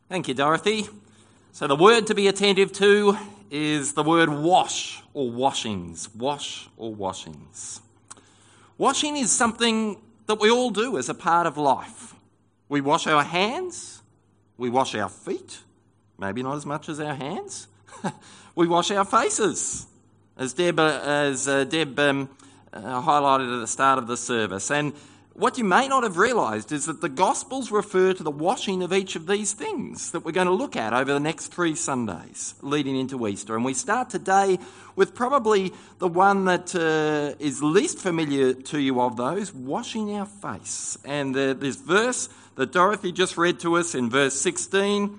Thank you, Dorothy. So the word to be attentive to is the word wash or washings. Wash or washings. Washing is something that we all do as a part of life. We wash our hands, we wash our feet, maybe not as much as our hands. We wash our faces, as Deb highlighted at the start of the service. And what you may not have realised is that the Gospels refer to the washing of each of these things that we're going to look at over the next 3 Sundays leading into Easter. And we start today with probably the one that is least familiar to you of those, washing our face. And this verse that Dorothy just read to us in verse 16,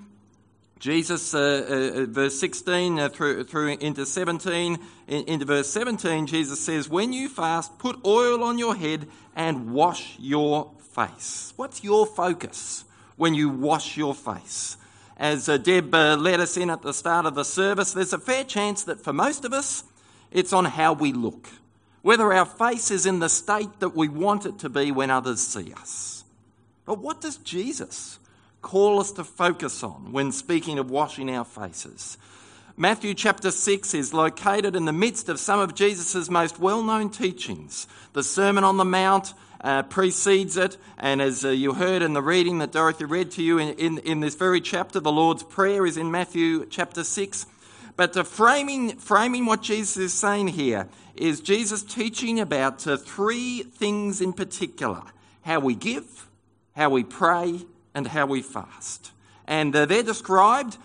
Jesus, verse 16 through into 17, into verse 17, Jesus says, "When you fast, put oil on your head and wash your face." What's your focus when you wash your face? As Deb led us in at the start of the service, there's a fair chance that for most of us, it's on how we look. Whether our face is in the state that we want it to be when others see us. But what does Jesus call us to focus on when speaking of washing our faces? Matthew chapter 6 is located in the midst of some of Jesus' most well-known teachings. The Sermon on the Mount precedes it, and as you heard in the reading that Dorothy read to you in this very chapter, the Lord's Prayer is in Matthew chapter 6. But framing what Jesus is saying here is Jesus teaching about 3 things in particular: how we give, how we pray, and how we fast. And they're described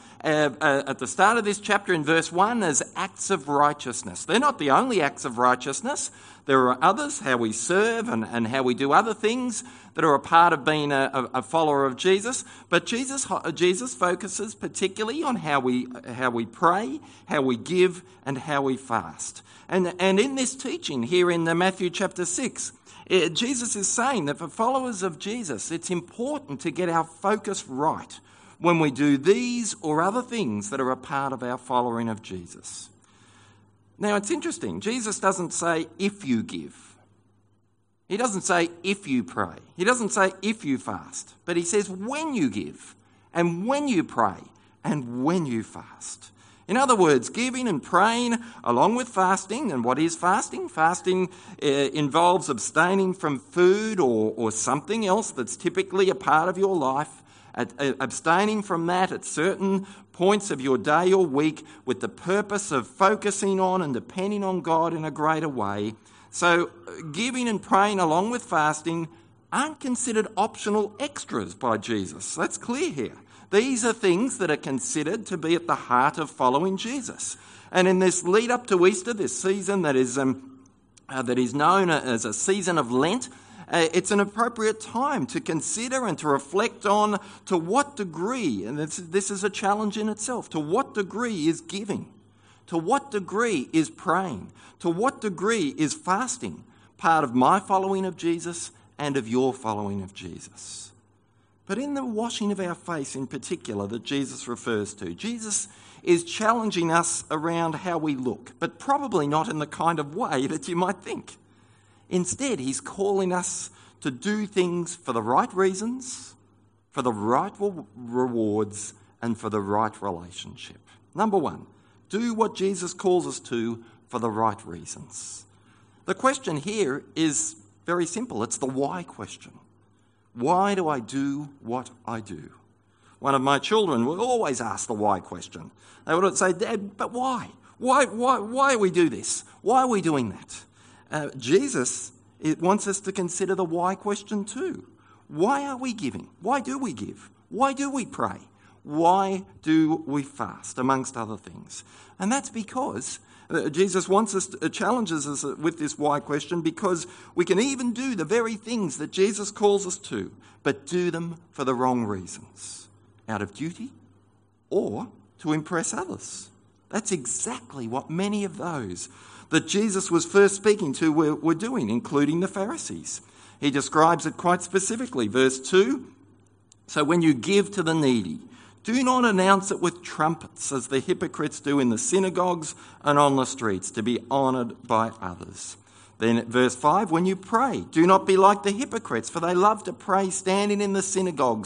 at the start of this chapter in verse 1 as acts of righteousness. They're not the only acts of righteousness. There are others, how we serve and how we do other things that are a part of being a follower of Jesus. But Jesus focuses particularly on how we pray, how we give, and how we fast. And in this teaching here in Matthew chapter 6, Jesus is saying that for followers of Jesus, it's important to get our focus right when we do these or other things that are a part of our following of Jesus. Now, it's interesting. Jesus doesn't say if you give. He doesn't say if you pray. He doesn't say if you fast. But he says when you give and when you pray and when you fast. In other words, giving and praying along with fasting. And what is fasting? Fasting involves abstaining from food or something else that's typically a part of your life. Abstaining from that at certain points of your day or week with the purpose of focusing on and depending on God in a greater way. So giving and praying along with fasting aren't considered optional extras by Jesus. That's clear here. These are things that are considered to be at the heart of following Jesus. And in this lead up to Easter, this season that is known as a season of Lent, it's an appropriate time to consider and to reflect on to what degree, and this is a challenge in itself, to what degree is giving? To what degree is praying? To what degree is fasting part of my following of Jesus and of your following of Jesus? But in the washing of our face in particular that Jesus refers to, Jesus is challenging us around how we look, but probably not in the kind of way that you might think. Instead, he's calling us to do things for the right reasons, for the right rewards, and for the right relationship. Number 1, do what Jesus calls us to for the right reasons. The question here is very simple. It's the why question. Why do I do what I do? One of my children will always ask the why question. They would say, "Dad, but why? Why do we do this? Why are we doing that?" Jesus wants us to consider the why question too. Why are we giving? Why do we give? Why do we pray? Why do we fast, amongst other things? And that's because Jesus challenges us with this why question, because we can even do the very things that Jesus calls us to, but do them for the wrong reasons, out of duty or to impress others. That's exactly what many of those that Jesus was first speaking to were doing, including the Pharisees. He describes it quite specifically. Verse 2, "So when you give to the needy, do not announce it with trumpets, as the hypocrites do in the synagogues and on the streets, to be honoured by others." Then at verse 5, "When you pray, do not be like the hypocrites, for they love to pray standing in the synagogues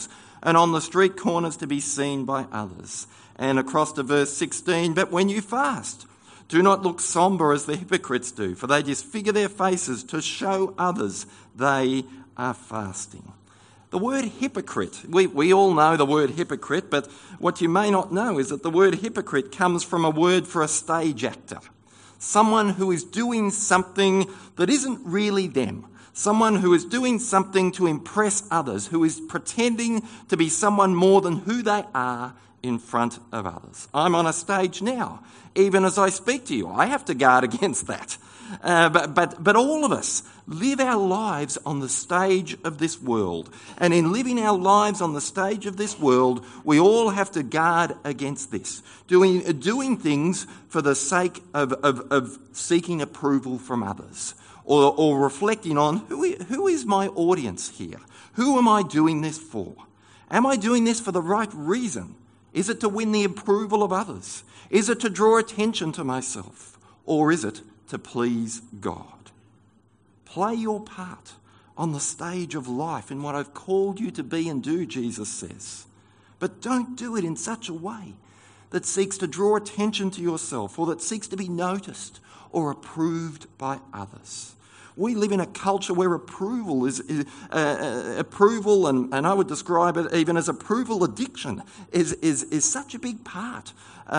and on the street corners to be seen by others. And across to verse 16, but when you fast, do not look sombre as the hypocrites do, for they disfigure their faces to show others they are fasting. The word hypocrite, we all know the word hypocrite, but what you may not know is that the word hypocrite comes from a word for a stage actor. Someone who is doing something that isn't really them. Someone who is doing something to impress others, who is pretending to be someone more than who they are in front of others. I'm on a stage now. Even as I speak to you, I have to guard against that. But all of us live our lives on the stage of this world. And in living our lives on the stage of this world, we all have to guard against this. Doing things for the sake of seeking approval from others. Or reflecting on who is my audience here? Who am I doing this for? Am I doing this for the right reason? Is it to win the approval of others? Is it to draw attention to myself? Or is it to please God? Play your part on the stage of life in what I've called you to be and do, Jesus says. But don't do it in such a way that seeks to draw attention to yourself or that seeks to be noticed or approved by others. We live in a culture where approval is approval, and I would describe it even as approval addiction, is such a big part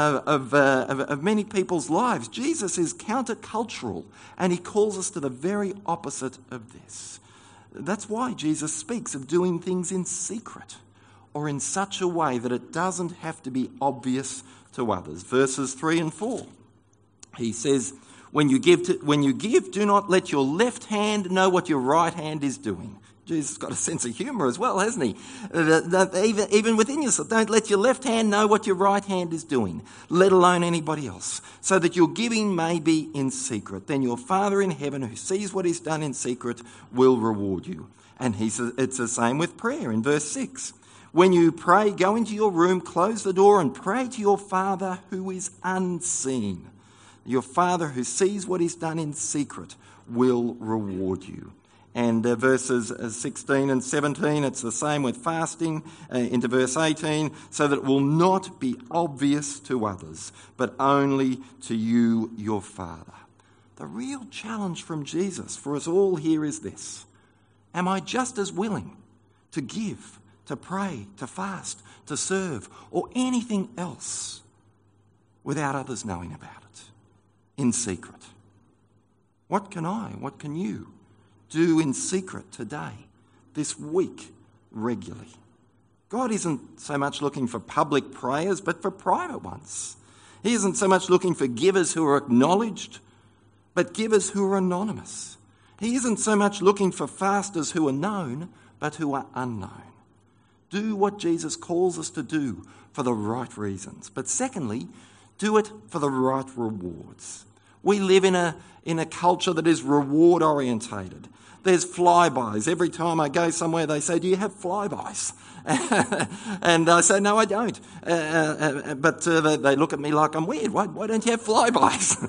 of many people's lives. Jesus is countercultural, and he calls us to the very opposite of this. That's why Jesus speaks of doing things in secret or in such a way that it doesn't have to be obvious to others. Verses 3 and 4, he says, When you give, do not let your left hand know what your right hand is doing. Jesus has got a sense of humour as well, hasn't he? Even within yourself, don't let your left hand know what your right hand is doing, let alone anybody else, so that your giving may be in secret. Then your Father in heaven, who sees what is done in secret, will reward you. And it's the same with prayer in verse 6. When you pray, go into your room, close the door, and pray to your Father who is unseen. Your Father who sees what is done in secret will reward you. And verses 16 and 17, it's the same with fasting, into verse 18, so that it will not be obvious to others, but only to you, your Father. The real challenge from Jesus for us all here is this. Am I just as willing to give, to pray, to fast, to serve, or anything else without others knowing about it? In secret. What can you do in secret today, this week, regularly? God isn't so much looking for public prayers, but for private ones. He isn't so much looking for givers who are acknowledged, but givers who are anonymous. He isn't so much looking for fasters who are known, but who are unknown. Do what Jesus calls us to do for the right reasons. But secondly, do it for the right rewards. We live in a culture that is reward orientated. There's flybys. Every time I go somewhere, they say, "Do you have flybys?" And I say, "No, I don't." But they look at me like I'm weird. Why don't you have flybys?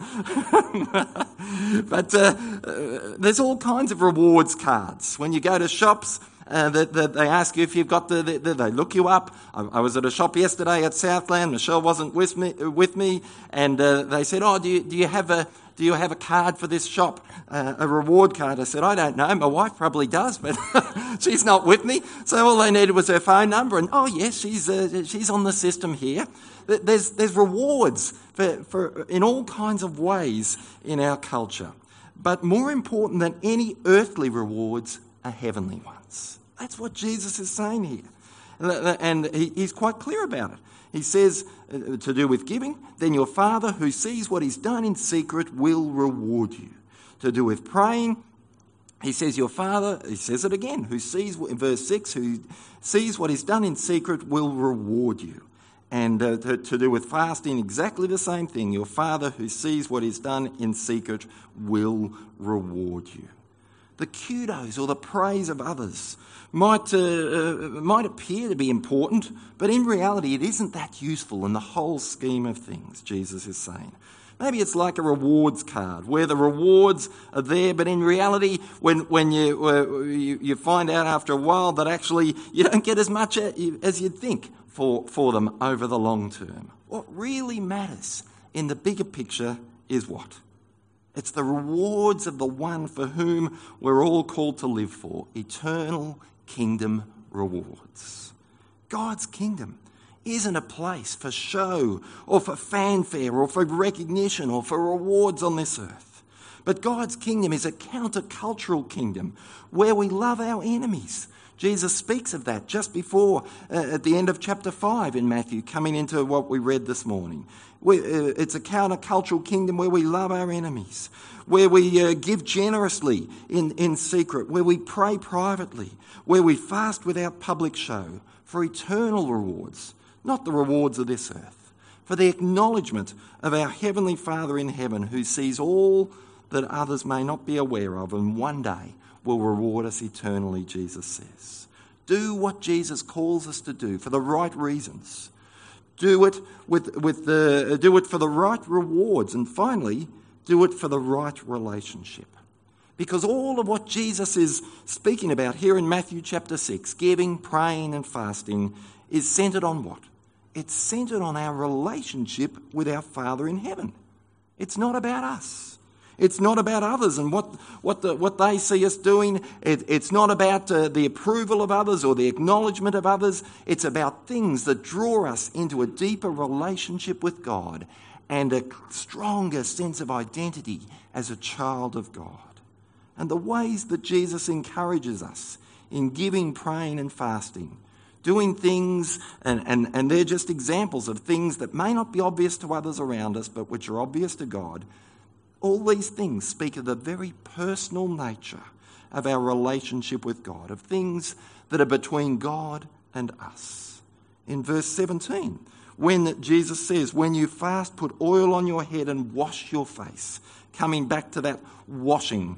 But there's all kinds of rewards cards. When you go to shops, that they ask you if you've got they look you up. I was at a shop yesterday at Southland. Michelle wasn't with me, and they said, "Oh, do you have a card for this shop, a reward card?" I said, "I don't know. My wife probably does, but she's not with me." So all they needed was her phone number, and "Oh yes, she's on the system here." There's rewards for in all kinds of ways in our culture, but more important than any earthly rewards are heavenly ones. That's what Jesus is saying here. And he's quite clear about it. He says, to do with giving, then your Father who sees what is done in secret will reward you. To do with praying, he says your Father, he says it again, who sees, in verse 6, who sees what is done in secret will reward you. And to do with fasting, exactly the same thing. Your Father who sees what is done in secret will reward you. The kudos or the praise of others might appear to be important, but in reality it isn't that useful in the whole scheme of things, Jesus is saying. Maybe it's like a rewards card where the rewards are there, but in reality, when you find out after a while that actually you don't get as much as you'd think for them over the long term. What really matters in the bigger picture is what? It's the rewards of the one for whom we're all called to live for, eternal kingdom rewards. God's kingdom isn't a place for show or for fanfare or for recognition or for rewards on this earth. But God's kingdom is a countercultural kingdom where we love our enemies. Jesus speaks of that just before, at the end of chapter 5 in Matthew, coming into what we read this morning. It's a countercultural kingdom where we love our enemies, where we give generously in secret, where we pray privately, where we fast without public show for eternal rewards, not the rewards of this earth, for the acknowledgement of our Heavenly Father in heaven who sees all that others may not be aware of and one day will reward us eternally, Jesus says. Do what Jesus calls us to do for the right reasons. Do it do it for the right rewards, and finally, do it for the right relationship. Because all of what Jesus is speaking about here in Matthew chapter 6, giving, praying and fasting, is centred on what? It's centred on our relationship with our Father in heaven. It's not about us. It's not about others and what they see us doing. It's not about the approval of others or the acknowledgement of others. It's about things that draw us into a deeper relationship with God and a stronger sense of identity as a child of God. And the ways that Jesus encourages us in giving, praying and fasting, doing things, and they're just examples of things that may not be obvious to others around us, but which are obvious to God. All these things speak of the very personal nature of our relationship with God, of things that are between God and us. In verse 17, when Jesus says, when you fast, put oil on your head and wash your face, coming back to that washing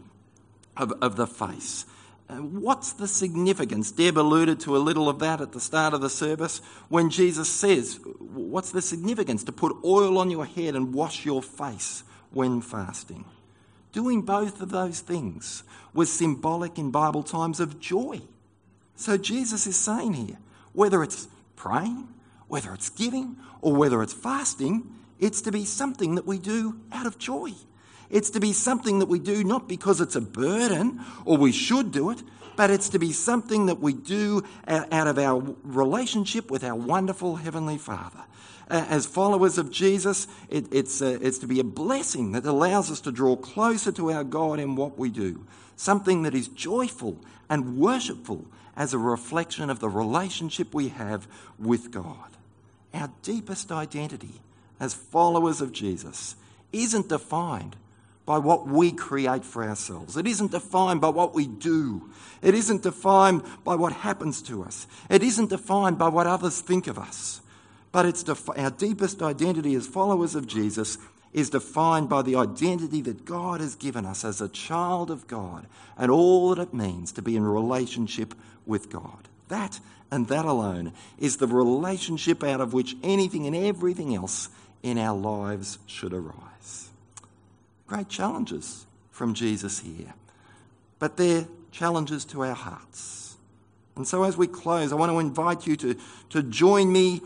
of the face. What's the significance? Deb alluded to a little of that at the start of the service. When Jesus says, what's the significance to put oil on your head and wash your face when fasting? Doing both of those things was symbolic in Bible times of joy. So Jesus is saying here, whether it's praying, whether it's giving, or whether it's fasting, it's to be something that we do out of joy. It's to be something that we do not because it's a burden or we should do it, but it's to be something that we do out of our relationship with our wonderful Heavenly Father. As followers of Jesus, it's to be a blessing that allows us to draw closer to our God in what we do, something that is joyful and worshipful as a reflection of the relationship we have with God. Our deepest identity as followers of Jesus isn't defined by what we create for ourselves. It isn't defined by what we do. It isn't defined by what happens to us. It isn't defined by what others think of us. But our deepest identity as followers of Jesus is defined by the identity that God has given us as a child of God and all that it means to be in relationship with God. That and that alone is the relationship out of which anything and everything else in our lives should arise. Great challenges from Jesus here, but they're challenges to our hearts. And so as we close, I want to invite you to join me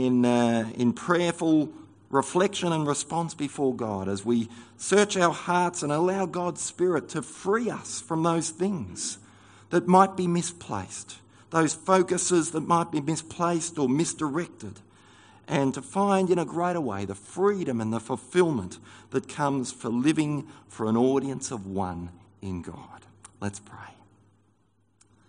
in prayerful reflection and response before God as we search our hearts and allow God's Spirit to free us from those things that might be misplaced, those focuses that might be misplaced or misdirected, and to find in a greater way the freedom and the fulfillment that comes for living for an audience of one in God. Let's pray.